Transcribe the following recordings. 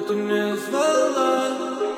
ты мне звала.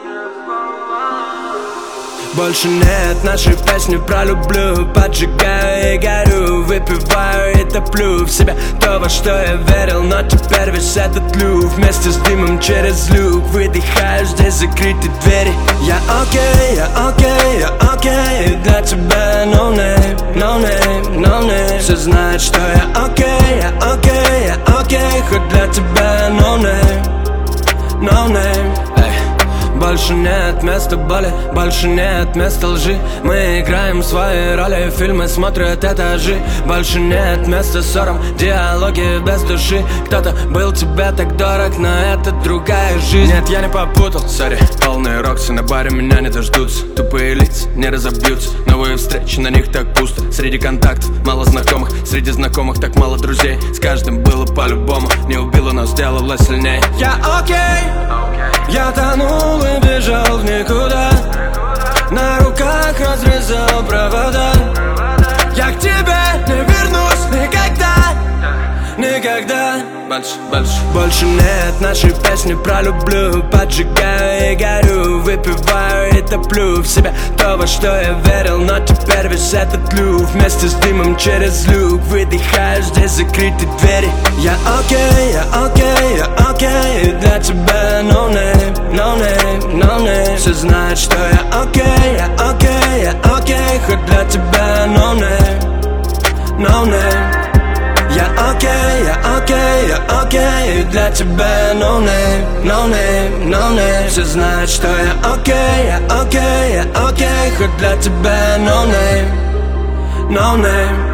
Больше нет нашей песни про люблю. Поджигаю и горю, выпиваю и топлю в себя то, во что я верил. Но теперь весь этот люк вместе с дымом через люк. Выдыхаю, здесь закрыты двери. Я окей, я окей, я окей. Для тебя no name, no name, no name. Все знают, что я окей, я окей, я окей. Хоть для тебя no name, no name. Больше нет места боли, больше нет места лжи. Мы играем свои роли, фильмы смотрят этажи. Больше нет места ссорам, диалоги без души. Кто-то был тебе так дорог, но это другая жизнь. Нет, я не попутал, сори. Полные роксы на баре меня не дождутся. Тупые лица не разобьются. Новые встречи, на них так пусто. Среди контактов мало знакомых, среди знакомых так мало друзей. С каждым было по-любому, не убило, но сделало сильнее. Я окей, я тонул и бежал в никуда. На руках разрезал провода. Я к тебе не вернусь никогда. Никогда. Больше нет нашей песни про люблю. Поджигаю и горю, выпиваю и топлю в себя то, во что я верил. Но теперь весь этот люк вместе с дымом через люк. Выдыхаю, здесь закрыты двери. Я окей, я окей, я окей. Для тебя no name, no name, no name. Все знают, что я окей, я окей, я окей. Хоть для тебя no name, no name. Я окей, я окей, я окей. Для тебя no name, no name, no name. Все знают, что я окей, я окей, я окей. Хоть для тебя no name, no name.